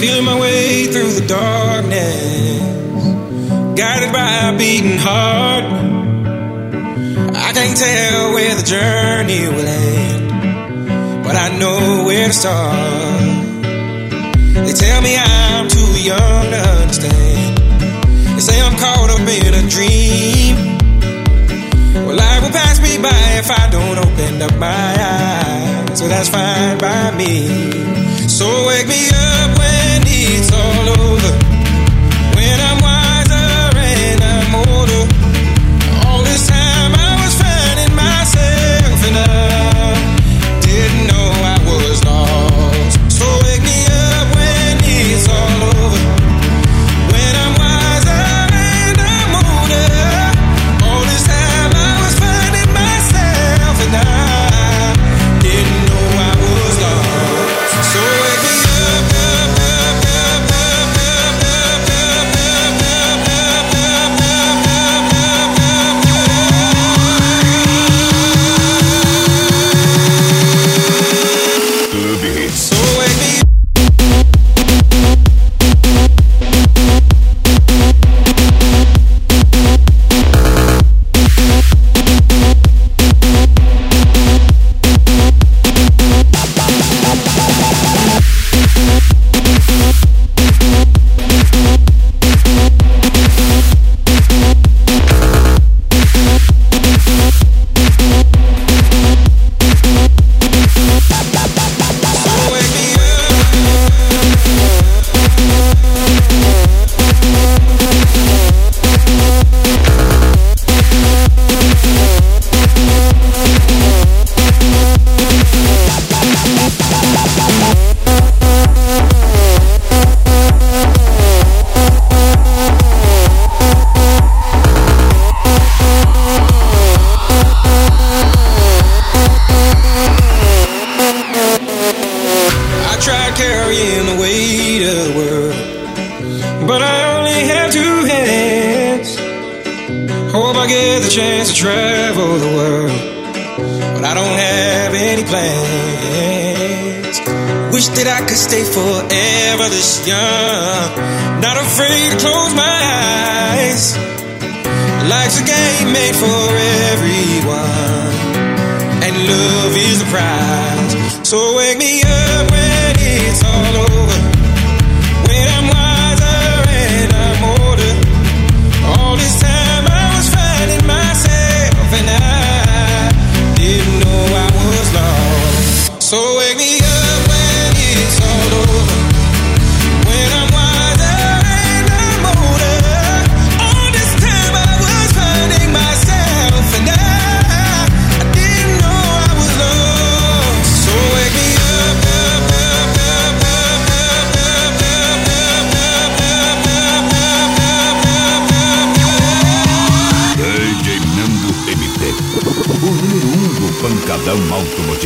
Feeling my way through the darkness, guided by a beating heart. I can't tell where the journey will end, but I know where to start. They tell me I'm too young to understand. They say I'm caught up in a dream. Well, life will pass me by if I don't open up my eyes, so that's fine by me. So wake me up when it's all over, when I'm wiser and I'm older. All this time I was finding myself and I didn't know I was lost. So wake me up when it's all over, when I'm wiser and I'm older. All this time I was finding myself and I didn't know I was lost. So wake me up, up, up, up, up, up, up, up, up, up, up, Clube Hits. so wake me carrying the weight of the world, but I only have two hands. Hope I get the chance to travel the world, but I don't have any plans. Wish that I could stay forever this young, not afraid to close my eyes. Life's a game made for everyone, and love is the prize. So wake me up when it's all over, when I'm wiser and I'm older. All this time I was finding myself and I didn't know I was lost. So wake me up when it's all over, when I'm wiser and I'm older. All this time I was finding myself and I didn't know I was lost. So wake me up, up, up, up, up, up, up, up, up, up, DJ Nando MT, o número 1 do pancadão automotivo.